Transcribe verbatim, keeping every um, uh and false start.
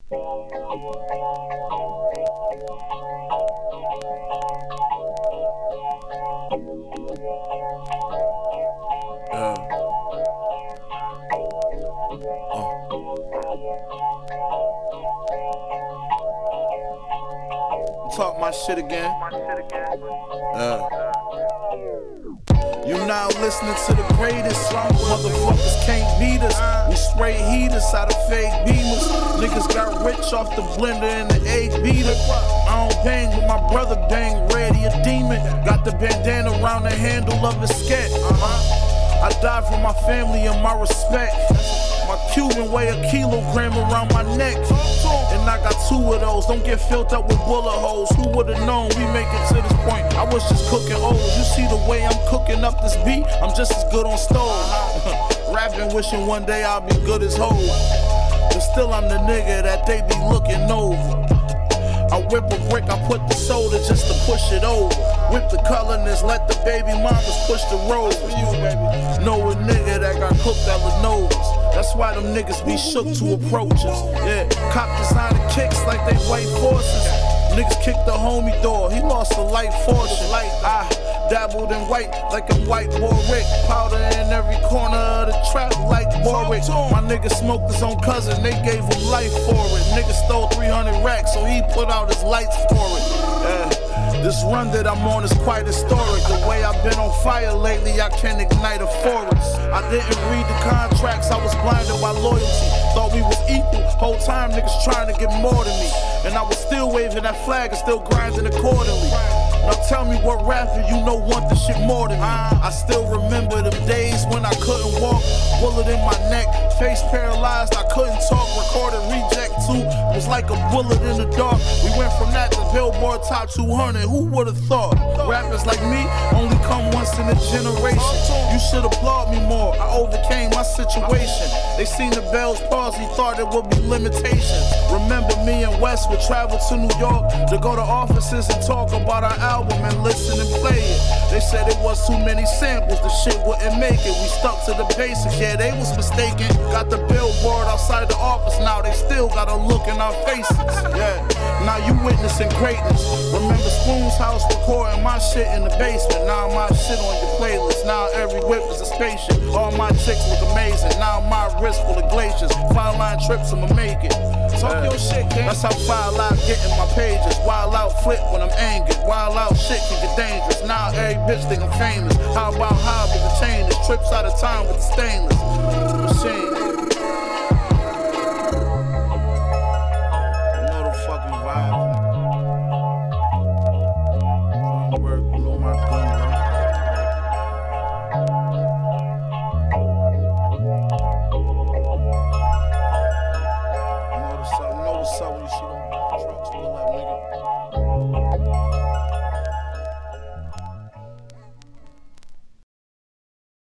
Talk my shit again. Uh. You now listening to the greatest. Motherfuckers can't beat us. We spray heaters out of fake beamers. Niggas got rich off the blender and the egg beater. I don't bang, but my brother bang. Ready a demon. Got the bandana around the handle of his scat. Uh-huh. I died for my family and my respect. My Cuban weigh a kilogram around my neck. And I got two of those. Don't get filled up with bullet holes. Who would've known we make it to this point? I was just cooking old. You see the way I'm cooking up this beat? I'm just as good on stove. Rapping, wishing one day I'll be good as whole. But still I'm the nigga that they be looking over. I whip a brick, I put the soda just to push it over. Whip the colorness, let the baby mamas push the road. For you, baby. Know a nigga that got cooked at Lenovo's. That's why them niggas be shook to approach us. Yeah, cop designer kicks like they white horses. Niggas kicked the homie door, he lost a light fortune. Like I dabbled in white like a white Warwick. Powder in every corner of the trap like Warwick. My nigga smoked his own cousin, they gave him life for it. Nigga stole three hundred racks, so he put out his lights for it. Yeah. This run that I'm on is quite historic. The way I've been on fire lately, I can ignite a forest. I didn't read the contracts, I was blinded by loyalty. Thought we was equal, whole time niggas trying to get more than me. And I was still waving that flag and still grinding accordingly. Now tell me what rapper you know want this shit more than me. I still remember them days when I couldn't walk, bullet in my neck, face paralyzed, I couldn't talk, recorded reject two, it was like a bullet in the dark. We went from that to Billboard Top two hundred, who would've thought? Rappers like me only come once in a generation. You should applaud me more, I overcame my situation. They seen the bells pause, he thought it would be limitations. Remember me and West would travel to New York to go to offices and talk about our album and listen and play it. They said it was too many samples, the shit wouldn't make it. We stuck to the basics, yeah, they was mistaken. Got the billboard outside the office, now they still got a look in our faces. Yeah, now you witnessing greatness. Remember Spoon's house recording my shit in the basement. Now my shit on your playlist. Now every whip is a spaceship. All my chicks look amazing. Now my wrist full of glaciers. Five line trips, I'ma make it. Talk uh, your shit, gang. That's how Wild Out getting my pages. Wild Out flip when I'm angered. Wild Out shit can get dangerous. Now every bitch think I'm famous. How about how big the chain is? Trips out of time with the stainless machine. Motherfucking vibe. Work, you know my gun.